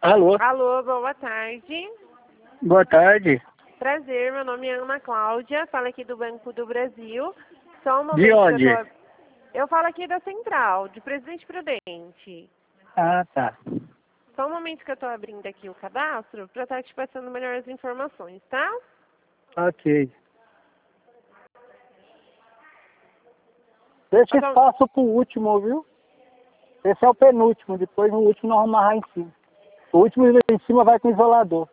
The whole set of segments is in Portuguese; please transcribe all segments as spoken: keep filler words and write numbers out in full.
Alô? Alô, boa tarde. Boa tarde. Prazer, meu nome é Ana Cláudia, falo aqui do Banco do Brasil. Só um momento. De onde? Eu, tô... eu falo aqui da Central, de Presidente Prudente. Ah, tá. Só um momento que eu estou abrindo aqui o cadastro para estar te passando melhores informações, tá? Ok. Deixa Mas, ó, espaço pro último, viu? Esse é o penúltimo, depois no último nós vamos amarrar em cima. O último em cima vai com isolador.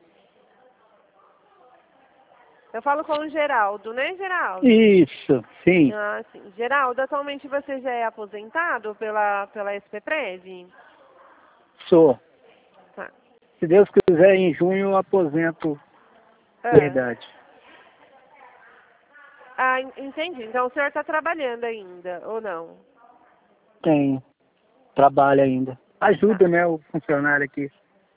Eu falo com o Geraldo, né, Geraldo? Isso, sim. Ah, sim. Geraldo, atualmente você já é aposentado pela, pela S P Prev? Sou. Tá. Se Deus quiser, em junho eu aposento. Ah. Verdade. Ah, en- entendi. Então o senhor está trabalhando ainda, ou não? Tem. Trabalho ainda. Ajuda, Tá. né, o funcionário aqui.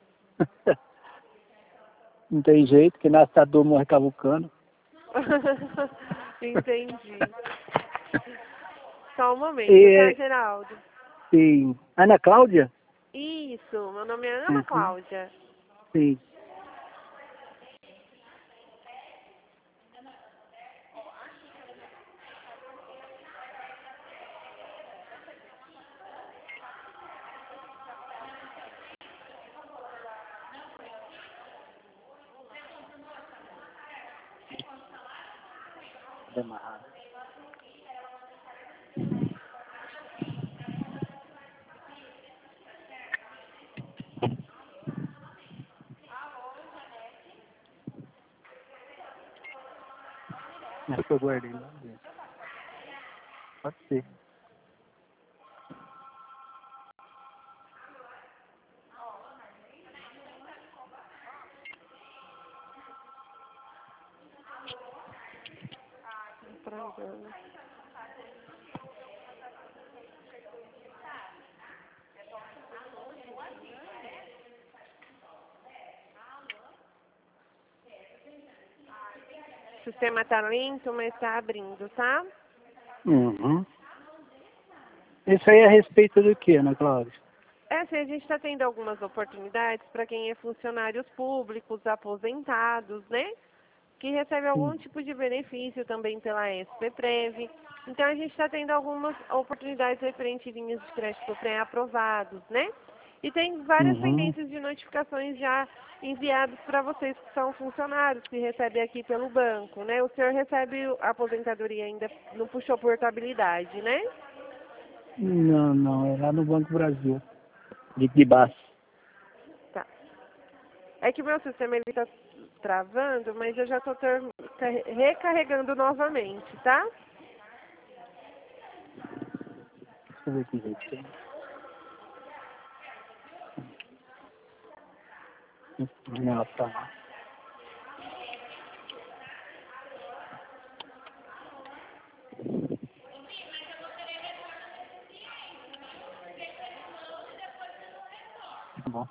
Não tem jeito, que nascedor morre cavucando. Entendi. Só um momento, tá, E, Geraldo? sim. Ana Cláudia? Isso, meu nome é Ana Uhum. Cláudia. Sim. Amarrado. Acho que eu guardei lá dentro. Pode ser. Travando. O sistema tá lento, mas tá abrindo, tá? Uhum. Isso aí é a respeito do que, Ana Cláudia? É, assim, a gente está tendo algumas oportunidades para quem é funcionários públicos, aposentados, né? Que recebe algum Hum. tipo de benefício também pela S P Prev. Então a gente está tendo algumas oportunidades referentes a linhas de crédito pré-aprovados, né? E tem várias Uhum. pendências de notificações já enviadas para vocês que são funcionários, que recebem aqui pelo banco, né? O senhor recebe a aposentadoria ainda, não puxou portabilidade, né? Não, não, é lá no Banco Brasil. De, de baixo. Tá. É que o meu sistema ele tá travando, mas eu já estou recarregando novamente, tá? Deixa eu ver que jeito que é. Não, tá. Tá bom.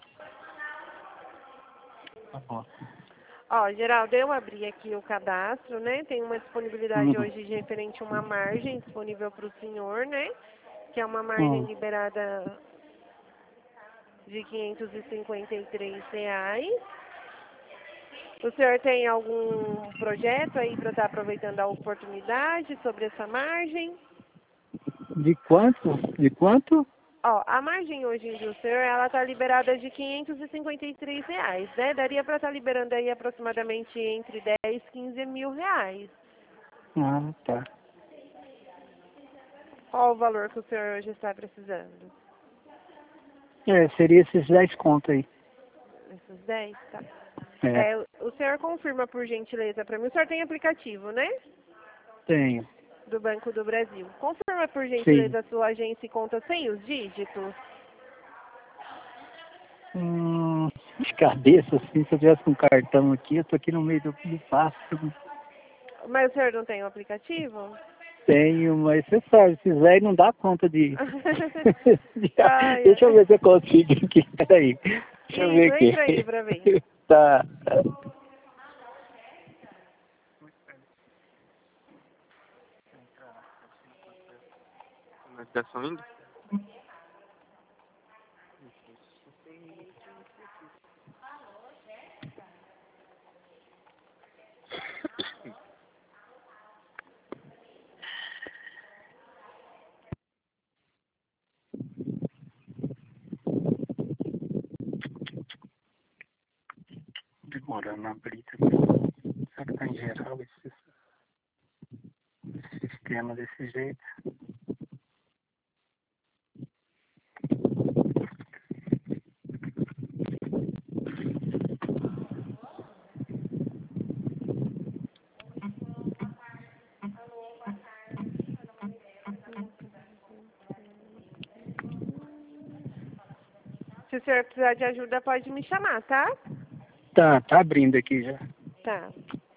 Tá bom. Ó, Geraldo, eu abri aqui o cadastro, né? Tem uma disponibilidade Uhum. hoje de referente a uma margem disponível para o senhor, né? Que é uma margem Uhum. liberada de quinhentos e cinquenta e três reais. O senhor tem algum projeto aí para estar aproveitando a oportunidade sobre essa margem? De quanto? De quanto? Ó, a margem hoje do senhor, ela tá liberada de quinhentos e cinquenta e três reais, né? Daria para estar liberando aí aproximadamente entre dez e quinze mil reais. Ah, tá. Qual o valor que o senhor hoje está precisando? É, seria esses dez contos aí. Esses dez, tá? É, É, o senhor confirma por gentileza para mim. O senhor tem aplicativo, né? tenho. Do Banco do Brasil. Confirma por Sim. gentileza a sua agência e conta sem os dígitos. Hum, de cabeça, assim, se eu tivesse com um cartão aqui, eu tô aqui no meio do, do pasto. Mas o senhor não tem o aplicativo? Tenho, mas você sabe, esses velhos não dá conta de... de- Ai, Deixa eu ai. ver se eu consigo aqui, peraí. Deixa eu ver Isso, entra aí aqui. pra mim. Tá. Tá sumindo? demorando a abrir. Será que está em geral esse sistema desse jeito? Se o senhor precisar de ajuda, pode me chamar, tá? Tá, tá abrindo aqui já. Tá.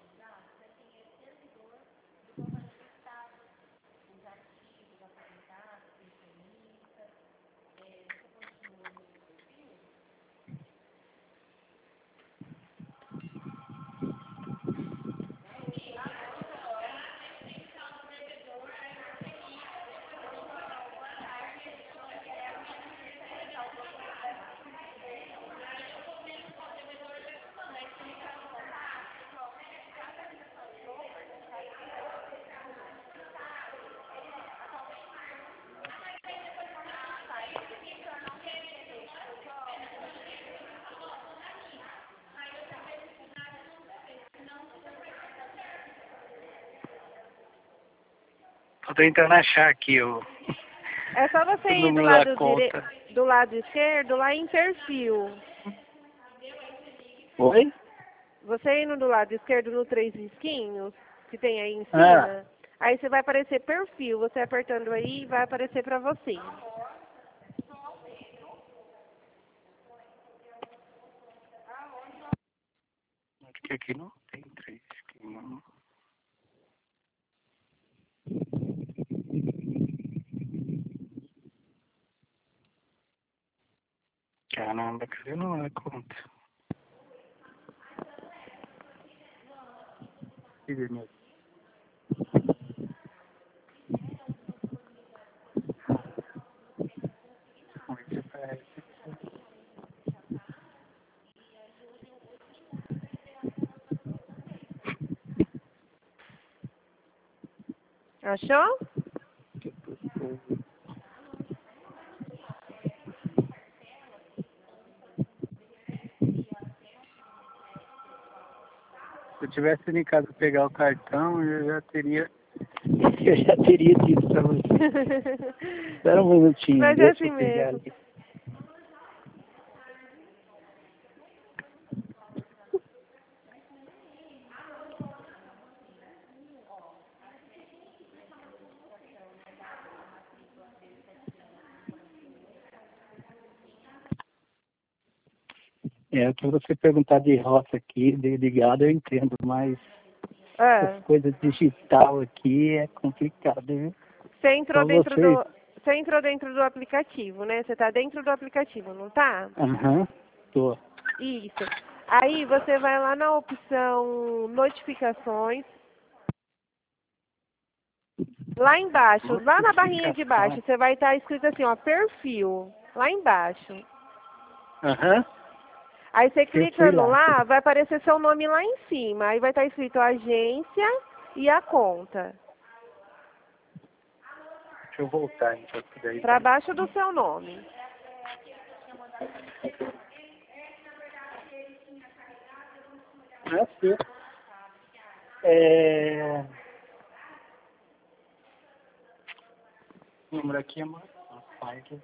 Tô tentando achar aqui o, É só você o ir do número lado, da dire... conta. do lado esquerdo, lá em perfil. Oi? Você indo do lado esquerdo no três risquinhos, que tem aí em Ah, cima, aí você vai aparecer perfil. Você apertando aí, vai aparecer pra você. acho que aqui não tem três. Aqui não. Caramba, cadê não é conta? Cadê meu? Vamos ver se aparece. Achou? Se eu tivesse ido em casa pegar o cartão, eu já teria. Eu já teria dito pra você. Espera um minutinho, Mas é deixa assim eu pegar mesmo. ali. É, o que você perguntar de roça aqui, de ligado, eu entendo, mas Ah, essas coisas digital aqui é complicado, viu? você entrou Só dentro vocês. do. Você entrou dentro do aplicativo, né? Você tá dentro do aplicativo, não tá? Aham, tô. Isso. Aí você vai lá na opção notificações. Lá embaixo, lá na barrinha de baixo, Notificação. você vai estar escrito assim, ó, perfil. Lá embaixo. Aham, Aí você eu fui clicando lá. lá, vai aparecer seu nome lá em cima. Aí vai estar escrito agência e a conta. Deixa eu voltar então, que daí Para vai. baixo do seu nome. Ah, sim. É... O número aqui é mais fácil.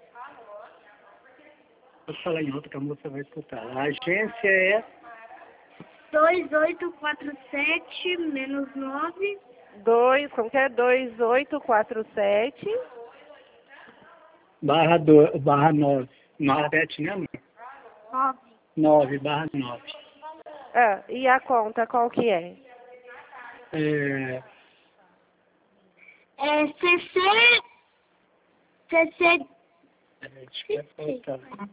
Vou falar em outra que a moça vai escutar. A agência é dois oito quatro sete menos nove Dois, como que é? Dois, oito, quatro, sete. barra, do, barra nove. Barra sete, né, mãe? nove. Nove, barra nove. Ah, e a conta qual que é? É... É C C. C C. Acho que vai faltar.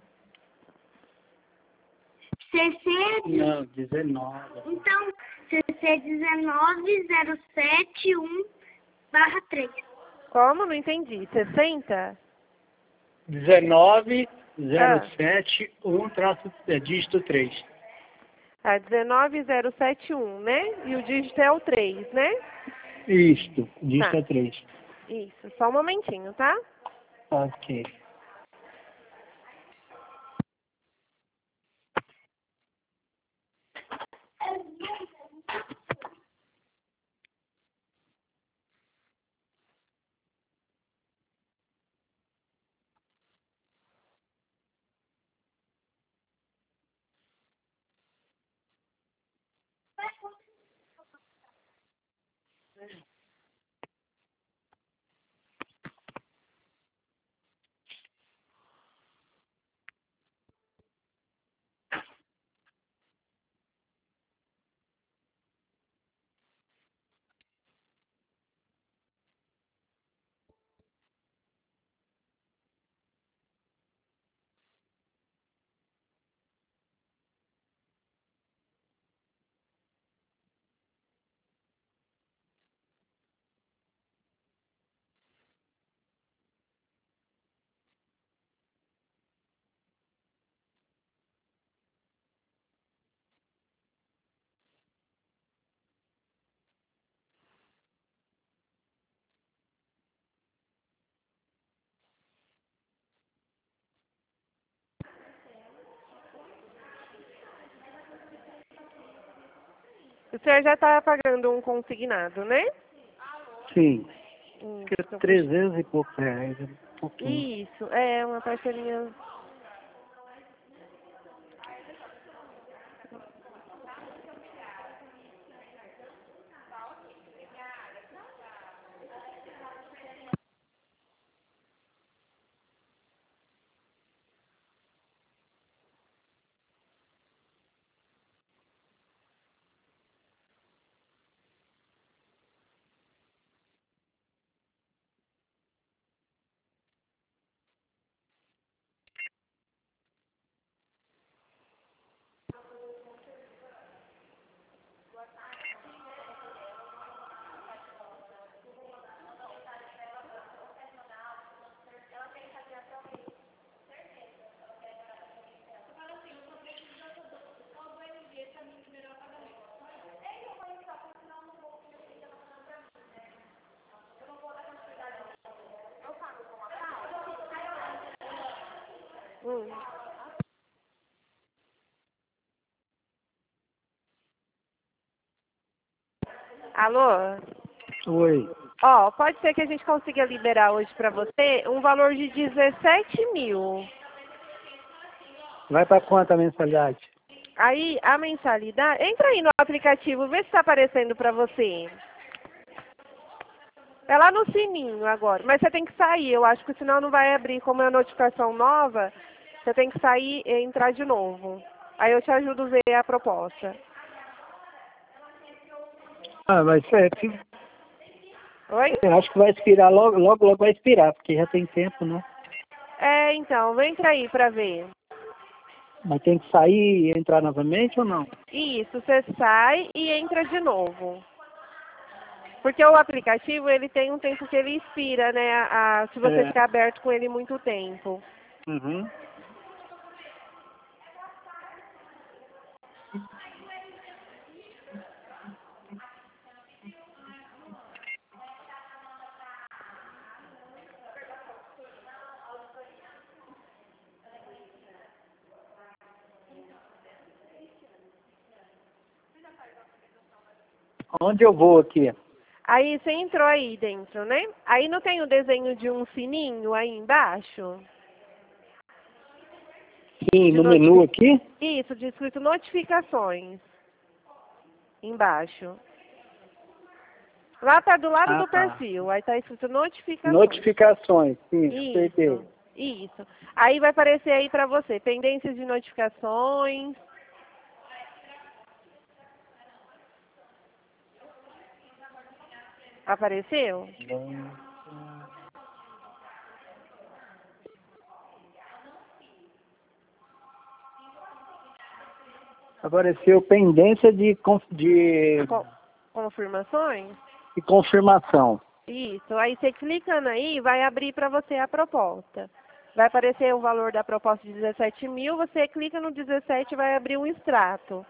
C C. Não, dezenove. Então, C C dezenove zero sete um barra três. Como? Não entendi. sessenta? dezenove zero Ah, sete um traço, é, dígito três. ah, dezenove zero sete um, né? E o dígito é o três, né? Isto, Tá, dígito três. isso. Só um momentinho, tá? Ok. O senhor já está pagando um consignado, né? Sim. Isso. trezentos e poucos reais. Um pouquinho. Isso, é uma parcelinha. Hum. Alô? Oi. Ó, pode ser que a gente consiga liberar hoje para você um valor de dezessete mil. Vai para quanto a mensalidade? Aí, a mensalidade... Entra aí no aplicativo, vê se está aparecendo para você. É lá no sininho agora. Mas você tem que sair, eu acho que senão não vai abrir. Como é uma notificação nova, você tem que sair e entrar de novo. Aí eu te ajudo a ver a proposta. Ah, mas é, que- Oi? eu acho que vai expirar logo, logo, logo vai expirar, porque já tem tempo, né? É, então, entra aí para ver. Mas tem que sair e entrar novamente ou não? Isso, você sai e entra de novo. Porque o aplicativo, ele tem um tempo que ele expira, né? A, a- se você É. ficar aberto com ele muito tempo. Uhum. Onde eu vou aqui? Aí você entrou aí dentro, né? Aí não tem o desenho de um sininho aí embaixo? Sim, De no menu notifi- aqui? Isso, de escrito notificações. Embaixo. Lá tá do lado Ah, do tá. perfil. Aí tá escrito notificações. Notificações, sim, acertei. Isso. Isso. Aí vai aparecer aí pra você. Pendências de notificações. Apareceu? Apareceu pendência de, conf- de, Co- Confirmações? de confirmação. Isso. Aí você clicando aí, vai abrir para você a proposta. Vai aparecer o valor da proposta de dezessete mil, você clica no dezessete e vai abrir um extrato.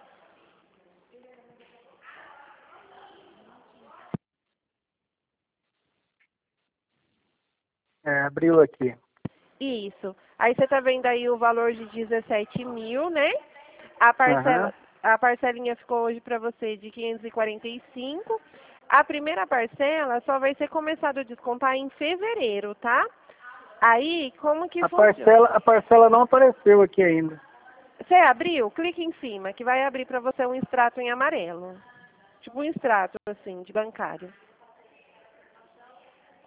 É, abriu aqui. Isso. Aí você está vendo aí o valor de dezessete mil, né? A parcela, Aham. a parcelinha ficou hoje para você de quinhentos e quarenta e cinco. A primeira parcela só vai ser começado a descontar em fevereiro, tá? Aí, como que A funciona? parcela, a parcela não apareceu aqui ainda. Você abriu? Clique em cima, que vai abrir para você um extrato em amarelo. Tipo um extrato, assim, de bancário.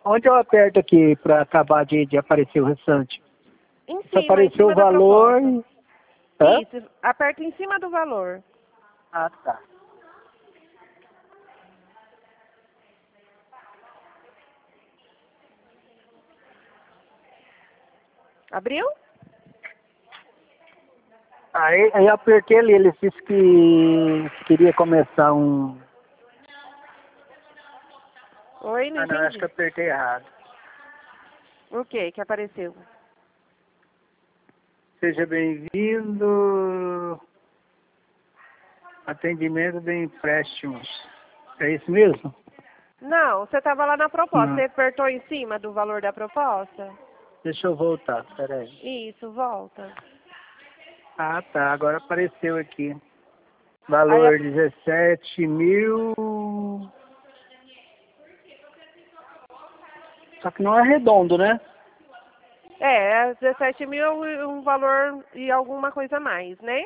Onde eu aperto aqui para acabar de, de aparecer o restante? Em Se cima, em apareceu cima o da valor... proposta. Hã? Isso, aperta em cima do valor. Ah, tá. Abriu? Aí, aí eu apertei ali, ele disse que queria começar um... Oi, não Ah, não, acho entendi. que eu apertei errado. O que que apareceu? Seja bem-vindo. Atendimento de empréstimos. É isso mesmo? Não, você estava lá na proposta. Não. Você apertou em cima do valor da proposta? Deixa eu voltar, peraí. Isso, volta. Ah, tá, agora apareceu aqui. Aí, Valor a- dezessete mil. Só que não é redondo, né? é, dezessete mil e um valor e alguma coisa a mais, né?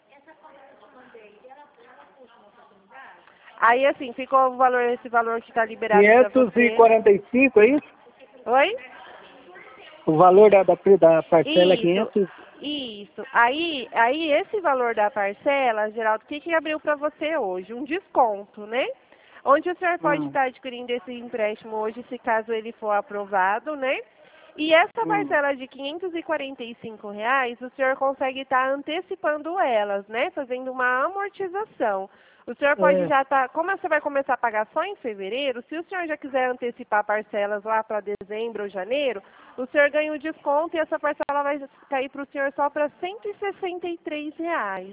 Aí, assim, ficou o valor, esse valor que está liberado para quinhentos e você. quarenta e cinco, é isso? Oi? O valor da, da, da parcela é Isso, quinhentos. isso. Aí, aí esse valor da parcela, Geraldo, o que, que abriu para você hoje? Um desconto, né? Onde o senhor pode Hum, estar adquirindo esse empréstimo hoje, se caso ele for aprovado, né? E essa hum. parcela de quinhentos e quarenta e cinco reais, o senhor consegue estar antecipando elas, né? Fazendo uma amortização. O senhor pode É. já estar, como você vai começar a pagar só em fevereiro, se o senhor já quiser antecipar parcelas lá para dezembro ou janeiro, o senhor ganha o desconto e essa parcela vai cair para o senhor só para cento e sessenta e três reais.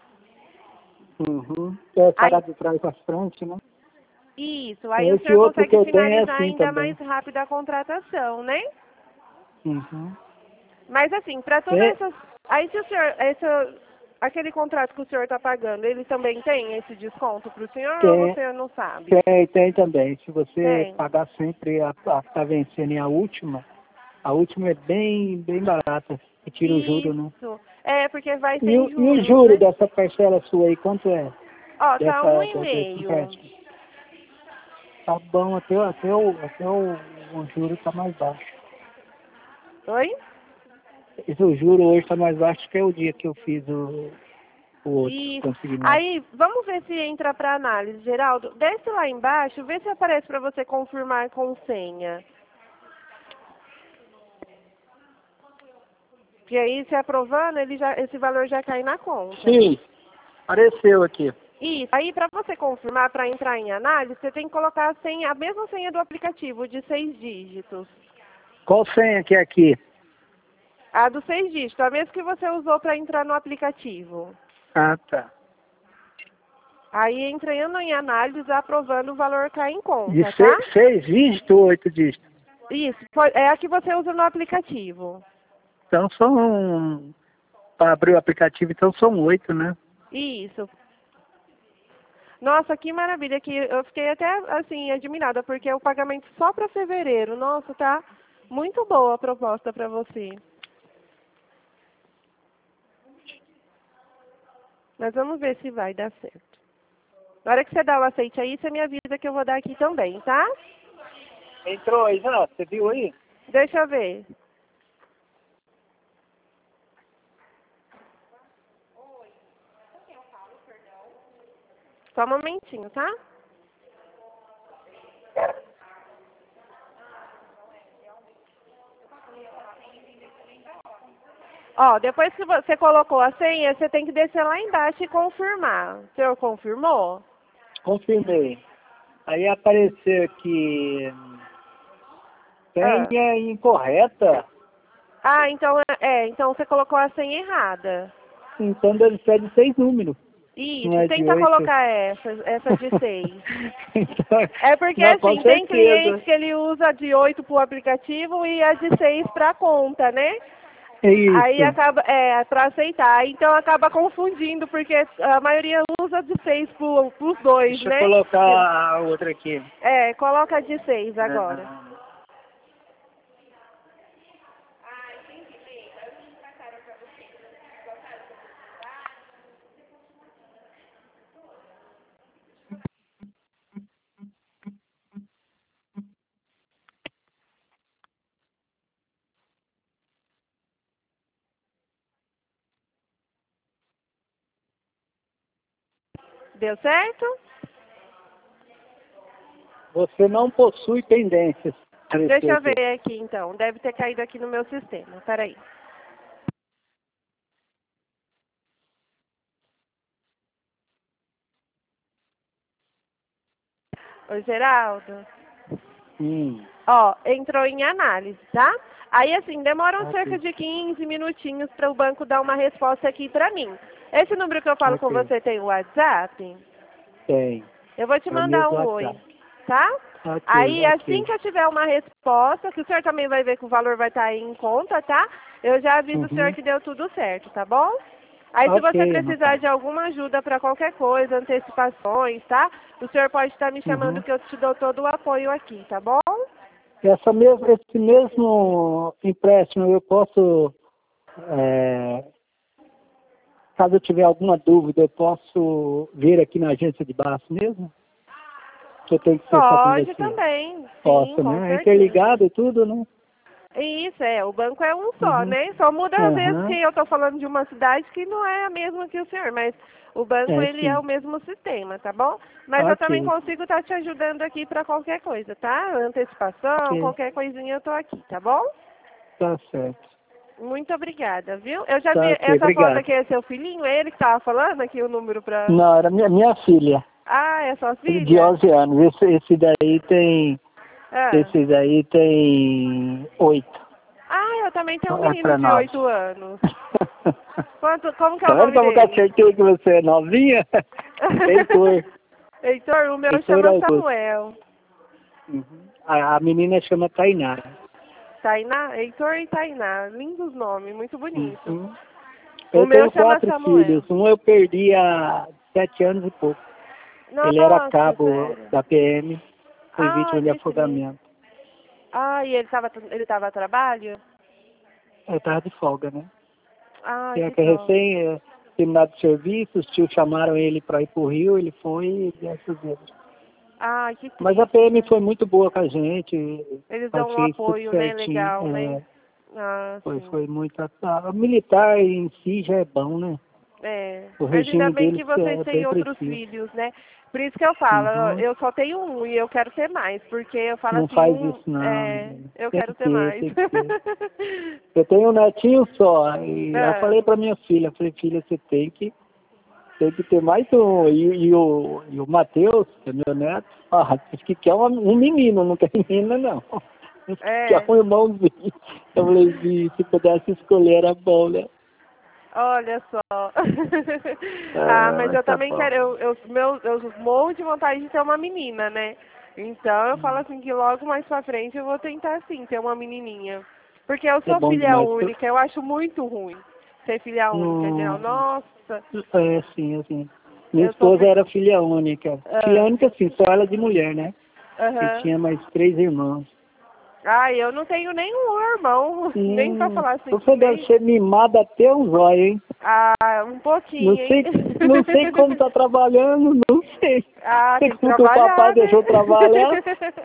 Uhum. É pagar Aí, de trás para frente, né? isso, aí o Esse senhor outro que consegue eu tenho é finalizar assim ainda também. mais rápido a contratação, né? Uhum. Mas assim, para todas É, essas. Aí se o senhor. Essa, aquele contrato que o senhor está pagando, ele também tem esse desconto para o senhor ou tem, você não sabe? tem, tem também. Se você Tem. pagar sempre a, a que está vencendo e a última, a última é bem, bem barata. E tira o juro, né? Isso. É, porque vai E, sem o- e o juros, juro né? dessa parcela sua aí, quanto é? Ó, tá um Dessa, e de- desse meio. empréstimo? Tá bom, até, até, o, até o, o juro tá mais baixo. Oi? Esse o juro hoje tá mais baixo que é o dia que eu fiz o, o outro Isso. consignado. Aí, vamos ver se entra para análise, Geraldo. Desce lá embaixo, vê se aparece para você confirmar com senha. Porque aí, se aprovando, ele já, esse valor já cai na conta. Sim, apareceu aqui. Isso. Aí, para você confirmar, para entrar em análise, você tem que colocar a senha, a mesma senha do aplicativo, de seis dígitos. Qual senha que é aqui? A dos seis dígitos, a mesma que você usou para entrar no aplicativo. Ah, tá. Aí, entrando em análise, aprovando, o valor cai em De conta, tá? seis, seis dígitos ou oito dígitos? Isso, foi- é a que você usa no aplicativo. Então são... Para abrir o aplicativo, então são oito, né? Isso. Nossa, que maravilha, que eu fiquei até, assim, admirada, porque é o pagamento só para fevereiro. Nossa, tá muito boa a proposta para você. Mas vamos ver se vai dar certo. Na hora que você dá o aceite aí, você me avisa que eu vou dar aqui também, tá? Entrou aí já? Você viu aí? Deixa eu ver. Só um momentinho, tá? Ó, depois que você colocou a senha, você tem que descer lá embaixo e confirmar. O senhor confirmou? Confirmei. Aí apareceu aqui... Ah, Senha incorreta. ah então, é, é, então você colocou a senha errada. Então deve ser de seis números. Não Isso, é de tenta oito. colocar essa, essa de seis. Então, É porque, não, com assim, tem clientes certeza. que ele usa de oito para o aplicativo e a de seis para a conta, né? É Aí isso. acaba, é, para aceitar. Então acaba confundindo, porque a maioria usa de seis para os dois, Deixa eu né? colocar a outra aqui. É, coloca de seis agora. Ah, Deu certo? Você não possui pendências. Deixa eu ver aqui, então. Deve ter caído aqui no meu sistema. Peraí. Oi, Geraldo. Hum. Ó, entrou em análise, tá? Aí, assim, demoram Ok. cerca de quinze minutinhos para o banco dar uma resposta aqui para mim. Esse número que eu falo com Ok. você tem o WhatsApp? Tem. Eu vou te É o mandar mesmo um oi, WhatsApp. tá? Ok, Aí, ok. assim que eu tiver uma resposta, que o senhor também vai ver que o valor vai estar aí em conta, tá? Eu já aviso o senhor Uhum. que deu tudo certo, tá bom? Aí, se você Ok, precisar Natália. de alguma ajuda para qualquer coisa, antecipações, tá? O senhor pode estar me chamando Uhum. que eu te dou todo o apoio aqui, tá bom? Essa mesmo, esse mesmo empréstimo eu posso, é, caso eu tiver alguma dúvida, eu posso vir aqui na agência de Baço mesmo? Que eu tenho que ser só com Pode você? também, sim, Posso, com né? É certeza. interligado e tudo, né? Isso, é, o banco é um só, Uhum. né? Só muda às vezes que Aham. eu tô falando de uma cidade que não é a mesma que o senhor, mas o banco É, ele é sim. o mesmo sistema, tá bom? Mas eu também Ok, consigo estar te ajudando aqui para qualquer coisa, tá? Antecipação, ok. qualquer coisinha eu tô aqui, tá bom? Tá certo. Muito obrigada, viu? Eu já Tá vi, ok, essa foto obrigado. aqui é seu filhinho, é ele que tava falando aqui o número pra... Não, era minha, minha filha, Ah, é sua de filha? onze anos. Esse, esse daí tem, Ah. esse daí tem oito. Ah, eu também tenho um É menino pra de nove. oito anos. Quanto, como que é Tá o vendo nome como que eu dele? acertei que você é novinha? Heitor. Heitor, o meu Heitor chama Augusto. Samuel. Uhum. A, a menina chama Tainara. Tainá, Heitor e Tainá. Lindos nomes, muito bonito. Uhum. O Eu meu tenho chama quatro Samuel. filhos. Um eu perdi há sete anos e pouco. Ele era Nossa, cabo sério. da P M. Foi Ah, vítima de que triste. afogamento. Ah, e ele estava ele tava a trabalho? Eu tava de folga, né? Ah, Tinha que que dó. recém eh, terminado o serviço, os tios chamaram ele para ir pro Rio, ele foi e graças a Deus. Ah, que Mas a triste, P M né? foi muito boa com a gente, Eles dão um achei tudo apoio, né? certinho. Legal, né? É, Ah, foi, sim. foi muito. A, a militar em si já é bom, né? É, O mas ainda regime bem deles que vocês é bem têm outros preciso. filhos, né? Por isso que eu falo, eu Uhum. eu só tenho um e eu quero ter mais, porque eu falo Não assim, faz um, isso não, é, menina. eu Tem quero que ter ter, mais. tem que ter. Eu tenho um netinho só, e eu Ah, falei pra minha filha, falei, filha, você tem que, tem que ter mais um. E, e o, e o Matheus, que é meu neto, ah, disse que quer uma, um menino, não quer menina não. Disse que quer é, um irmãozinho. Eu falei, "Vi, se pudesse escolher era bom, né? olha só. Ah, Ah, mas mas eu tá também bom. quero, eu, eu, meu, eu morro de vontade de ter uma menina, né? Então eu falo assim que logo mais pra frente eu vou tentar sim ter uma menininha. Porque eu É sou bom filha demais. única, eu acho muito ruim ser filha única, geral. Não, Nossa, é assim, assim. Minha eu sou esposa filha. era filha única. Filha Ah, única, sim, só ela de mulher, né? E aham. tinha mais três irmãos. Ah, eu não tenho nenhum irmão, nem pra Hum, falar assim, você deve nem. ser mimada até os olhos, hein? Ah, um Não pouquinho, hein? sei, não sei como tá trabalhando, não sei. Ah, Sei tem que como que o papai trabalhar, né? deixou trabalhar.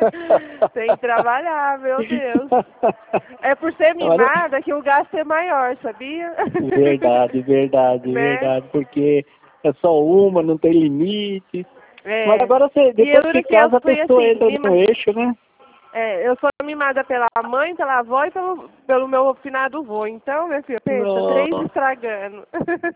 Tem que trabalhar, meu Deus. É por ser Olha, mimada que o gasto é maior, sabia? verdade, verdade, Né? verdade, porque é só uma, não tem limite. Mas É. agora, você, E eu depois que juro que eu casa, a fui pessoa assim, entra no mima... eixo, né? é, eu sou mimada pela mãe, pela avó e pelo, pelo meu finado vô. Então, meu filho, pensa, três Nossa. estragando.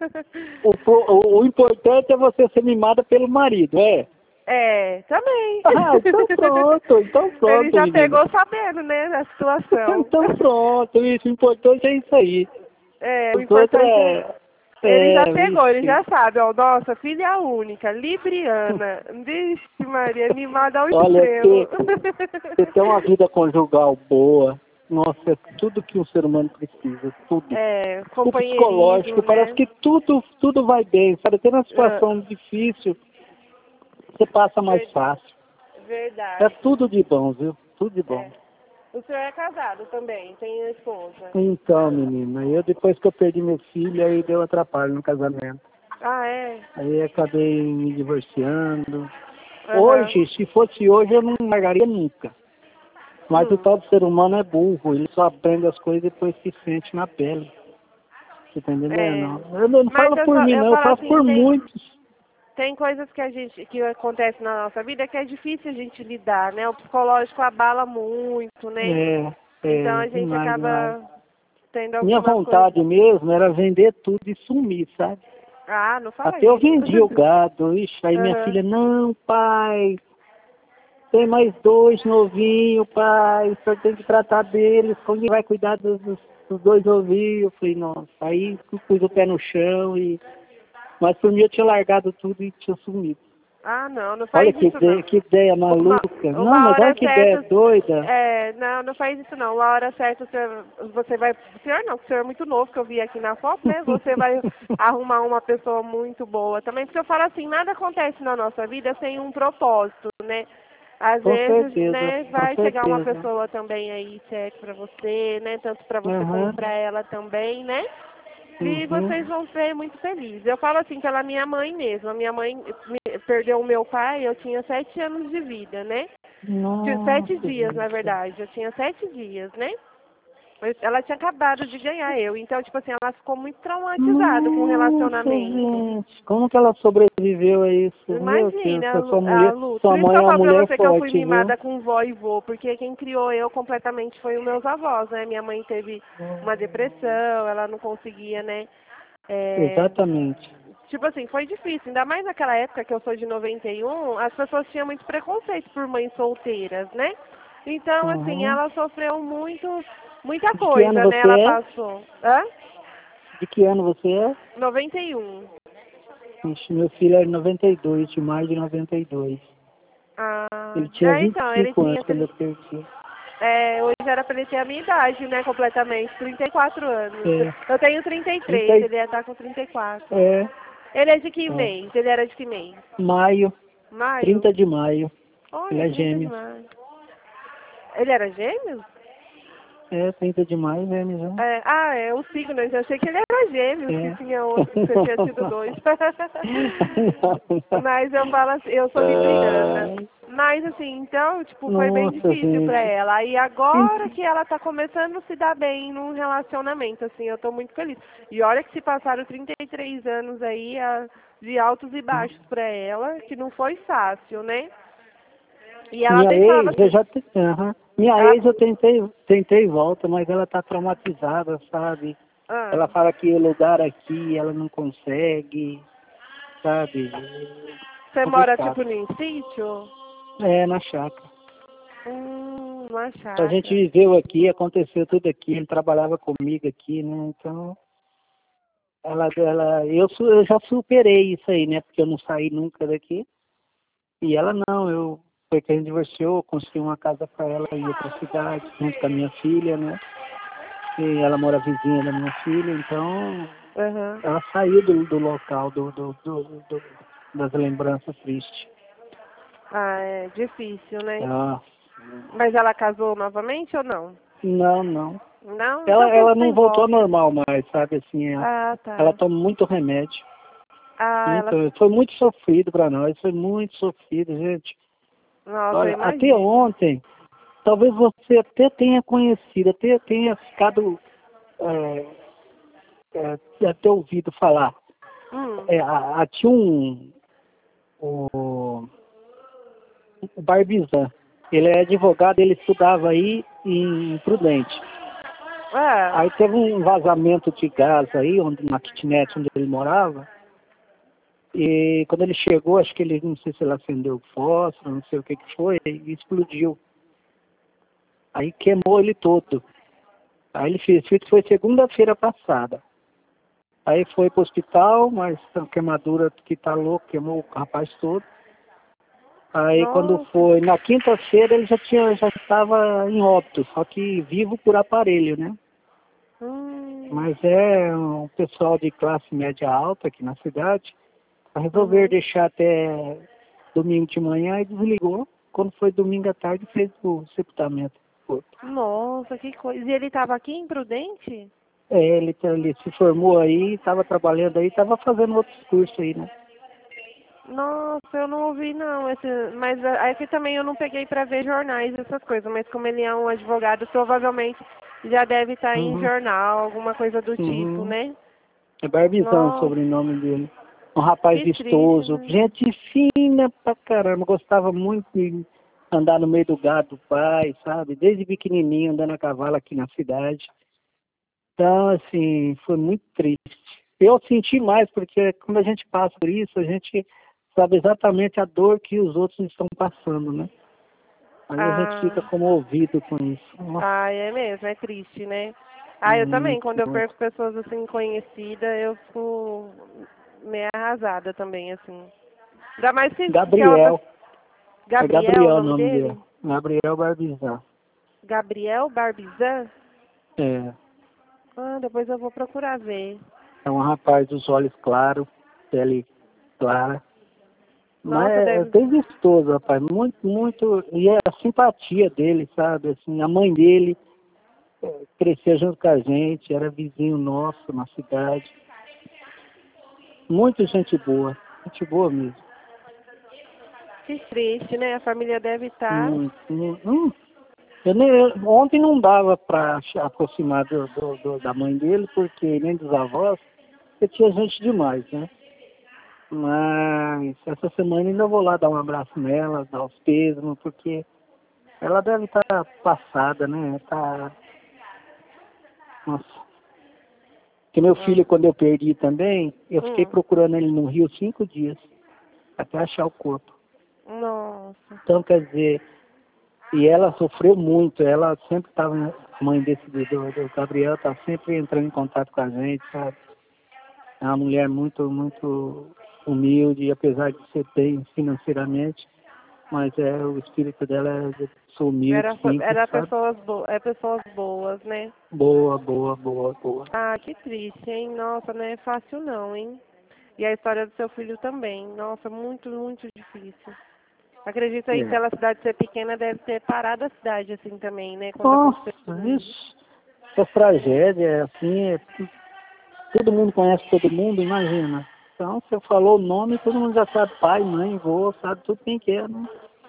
O, o, o importante é você ser mimada pelo marido, é? É, também. Ah, então pronto, então Ele pronto, já menina. pegou sabendo, né, da situação. Então pronto, isso, o importante é isso aí. É, o Os outros importante é... é... Ele já É, pegou, ele vixe. já sabe, ó, nossa, filha única, libriana. Vixe, Maria, animada ao Olha, extremo. ter, você tem uma vida conjugal boa, nossa, é tudo que um ser humano precisa, tudo. É, O companheirismo, psicológico, parece né? que tudo, tudo vai bem, sabe? Até na Ah, situação difícil, você passa mais ver- fácil. É verdade. tudo de bom, viu? Tudo de bom. É. O senhor é casado também, tem a esposa. Então, menina, eu depois que eu perdi meu filho, aí deu atrapalho no casamento. Ah, é? Aí acabei me divorciando. Aham. Hoje, se fosse hoje, eu não largaria nunca. Mas o Hum. tal do ser humano é burro, ele só aprende as coisas e depois se sente na pele. Você tá É. entendendo? Eu não Mas falo eu, por só, mim, eu não, eu falo falo assim, por tem, muitos. tem coisas que a gente que acontece na nossa vida que é difícil a gente lidar, né? O psicológico abala muito, né? É, é, Então a gente demais, acaba demais. tendo Minha alguma vontade coisa. mesmo era vender tudo e sumir, sabe? Ah, não fala Até eu isso. vendi o gado, ixi, aí minha Uhum. filha, não, pai, tem mais dois novinhos, pai, só tem que tratar deles, quem vai cuidar dos, dos, dos dois novinhos? Eu falei, nossa, aí eu pus o pé no chão e... Mas por mim eu tinha largado tudo e tinha sumido. Ah, não, não Olha faz que isso ideia, não. que ideia Uma, maluca. Não, uma mas olha hora que ideia certa, doida. é, não, não faz isso não. Uma hora certa você, você vai, o senhor não, o senhor é muito novo, que eu vi aqui na foto, né? Você vai arrumar uma pessoa muito boa também, porque eu falo assim, nada acontece na nossa vida sem um propósito, né? Às Com vezes, certeza, né, com vai chegar uma certeza. pessoa também aí certo pra você, né? Tanto pra você como Uhum, pra ela também, né? E uhum. vocês vão ser muito felizes. Eu falo assim, pela minha mãe mesmo. A minha mãe me- perdeu o meu pai, eu tinha sete anos de vida, né? Tinha Nossa, sete dias, na gente. verdade. Eu tinha sete dias, né? Mas ela tinha acabado de ganhar eu. Então, tipo assim, ela ficou muito traumatizada com o Nossa, relacionamento. gente. Como que ela sobreviveu a isso? Meu Deus, Imagina, a sua a mulher, luta. Por sua isso que mãe eu é uma falo pra mulher você que eu fui forte, viu? mimada com vó e vô, porque quem criou eu completamente foi os meus avós, né? Minha mãe teve uma depressão, ela não conseguia, né? É, Exatamente. tipo assim, foi difícil, ainda mais naquela época que eu sou de noventa e um, as pessoas tinham muito preconceito por mães solteiras, né? Então, assim, Uhum. ela sofreu muito, muita De que ano coisa, né? você Ela é? passou. Hã? De que ano você é? noventa e um. Ixi, meu filho é de noventa e dois, de maio de noventa e dois. Ah, Ele tinha é, vinte então, e ele cinco tinha anos quando aquele. eu perdi. É, hoje era pra ele ter a minha idade, né, completamente, trinta e quatro anos. É, Eu tenho trinta e trinta, três, e- ele ia estar com trinta e quatro. é, Ele é de que é, mês? Ele era de que mês? maio, Maio? trinta de maio. Ele Olha, é trinta de gêmeos. maio. Ele era gêmeos? É, trinta de maio, gêmeos, né? É, ah, é o signo, eu achei que ele era gêmeos, que É. tinha outro, que você tinha tido dois. Não. Mas eu falo assim, eu sou libriana. Ai, Mas assim, então, tipo, foi bem nossa, difícil pra gente. ela. E agora que ela tá começando a se dar bem num relacionamento, assim, eu tô muito feliz. E olha que se passaram trinta e três anos aí, a- de altos e baixos pra ela, que não foi fácil, né? E ela Minha até falava ex, eu assim, já te... aham. Minha ela, ex eu tentei, tentei volta, mas ela tá traumatizada, sabe? ah, Ela fala que o lugar aqui ela não consegue, sabe? É você mora complicado. tipo num sítio? É, na chácara. Hum, uma A gente chácara. viveu aqui, aconteceu tudo aqui, ele trabalhava comigo aqui, né? Então, ela, ela, eu, su- eu já superei isso aí, né? Porque eu não saí nunca daqui. E ela não, eu foi que a gente divorciou, construí uma casa para ela em outra cidade, junto com a minha filha, né? E ela mora vizinha da minha filha, então Aham. ela saiu do, do local do, do, do, do- das lembranças tristes. Ah, é difícil, né? Ah, Mas ela casou novamente ou não? não, não. Não? Então Ela, tem, ela não tem voltou ao volta. normal mais, sabe? Assim, ela, Ah, ela tá. toma muito remédio. Ah, Muito, ela. foi muito sofrido para nós, foi muito sofrido, gente. Nossa, eu Olha, até imagino. ontem, talvez você até tenha conhecido, até tenha ficado, é, é, até ouvido falar. Hum. É, a, a, tinha um, o, o Barbizan, ele é advogado, ele estudava aí em Prudente. Ah. Aí teve um vazamento de gás aí, onde, na kitnet onde ele morava. E quando ele chegou, acho que ele, não sei se ele acendeu o fósforo, não sei o que que foi, e explodiu. Aí queimou ele todo. Aí ele fez, isso foi segunda-feira passada. Aí foi pro hospital, mas a queimadura que tá louco, queimou o rapaz todo. Aí quando Nossa. foi na quinta-feira ele já tinha, já estava em óbito, só que vivo por aparelho, né? Hum. Mas é um pessoal de classe média alta aqui na cidade. Resolveram Uhum. deixar até domingo de manhã e desligou. Quando foi domingo à tarde, fez o sepultamento do corpo. Nossa, que coisa. E ele tava aqui em Prudente? É, ele, ele se formou aí, estava trabalhando aí, estava fazendo outros cursos aí, né? Nossa, eu não ouvi não. Esse, mas é que também eu não peguei pra ver jornais, essas coisas. Mas como ele é um advogado, provavelmente já deve estar em Uhum, jornal, alguma coisa do tipo, uhum. né? É Barbizão o Nossa. sobrenome dele. Um rapaz Que vistoso, triste, né? gente fina pra caramba, gostava muito de andar no meio do gado do pai, sabe? Desde pequenininho, andando a cavalo aqui na cidade. Então, assim, foi muito triste. Eu senti mais, porque quando a gente passa por isso, a gente sabe exatamente a dor que os outros estão passando, né? Aí a gente fica Ah, comovido com isso. Nossa, ah, é mesmo, é triste, né? Ah, eu também, muito, quando eu muito. perco pessoas assim conhecidas, eu fico meio arrasada também, assim. Ainda mais que, que é uma Gabriel, pessoa. é Gabriel, o Gabriel o nome nome dele. dele? Gabriel Barbizan. Gabriel Barbizan? É, Ah, depois eu vou procurar ver. é um rapaz dos olhos claros, pele clara. Mas Nossa, é é deve. bem vistoso, rapaz. Muito, muito. E é a simpatia dele, sabe? Assim, a mãe dele é, crescia junto com a gente, era vizinho nosso na cidade. Muito gente boa. Gente boa mesmo. Que triste, né? A família deve estar. Hum, hum, hum. Eu nem, eu- ontem não dava para aproximar do, do- do- da mãe dele, porque nem dos avós, porque tinha gente demais, né? Mas essa semana ainda vou lá dar um abraço nela, dar os pêsames, porque ela deve estar passada, né? Tá. Nossa. Porque meu Ah, filho, quando eu perdi também, eu fiquei hum, procurando ele no Rio cinco dias, até achar o corpo. nossa. Então, quer dizer, e ela sofreu muito, ela sempre estava, a mãe desse do, do, do Gabriel, tá sempre entrando em contato com a gente, sabe? É uma mulher muito, muito humilde, apesar de ser bem financeiramente, mas é, o espírito dela é de pessoa humilde, Era, simples, era sabe? pessoas, bo é pessoas boas, né? Boa, boa, boa, boa. Ah, que triste, hein? Nossa, não é fácil não, hein? E a história do seu filho também. Nossa, muito, muito difícil. Acredito aí, É. pela cidade ser pequena, deve ter parado a cidade assim também, né? Quando aconteceu tudo Nossa, isso. isso, essa tragédia, assim, é, todo mundo conhece todo mundo, imagina. Então, você falou o nome, todo mundo já sabe, pai, mãe, vô, sabe tudo quem que é, né?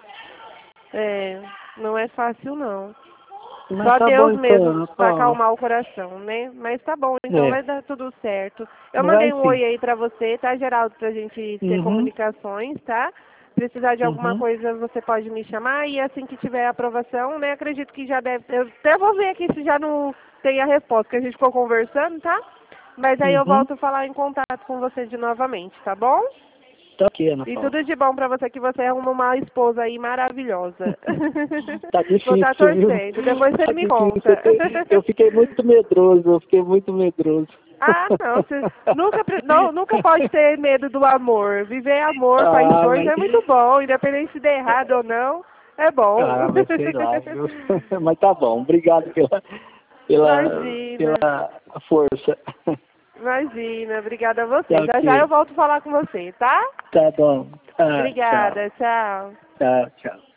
É, não é fácil não. Mas Só tá bom Deus então, mesmo Ana pra Paula. acalmar o coração, né? Mas tá bom, então É, vai dar tudo certo. Eu vai mandei um sim. oi aí pra você, tá, Geraldo, pra gente ter Uhum, comunicações, tá? Precisar de alguma uhum, coisa, você pode me chamar e assim que tiver aprovação, né? Acredito que já deve. Eu até vou ver aqui se já não tem a resposta, que a gente ficou conversando, tá? Mas aí eu uhum. volto a falar em contato com você de novamente, tá bom? Tá aqui, Ana E Paula. tudo de bom pra você, que você arruma uma esposa aí maravilhosa. Tá Vou estar difícil, viu? torcendo, depois você Tá me difícil. conta. Eu te- eu fiquei muito medroso, eu fiquei muito medroso. Ah, não, você nunca, pre- não, nunca pode ter medo do amor. Viver amor, Ah, paixões mas... é muito bom, independente se der errado ou não, é bom. Ah, mas sei lá, viu? Mas tá bom, obrigado pela, pela, Imagina, pela força. imagina, obrigada a você. Tá Já já eu ok. volto a falar com você, tá? Tá bom. Tá, tchau. Obrigada, tchau. Tchau, tchau.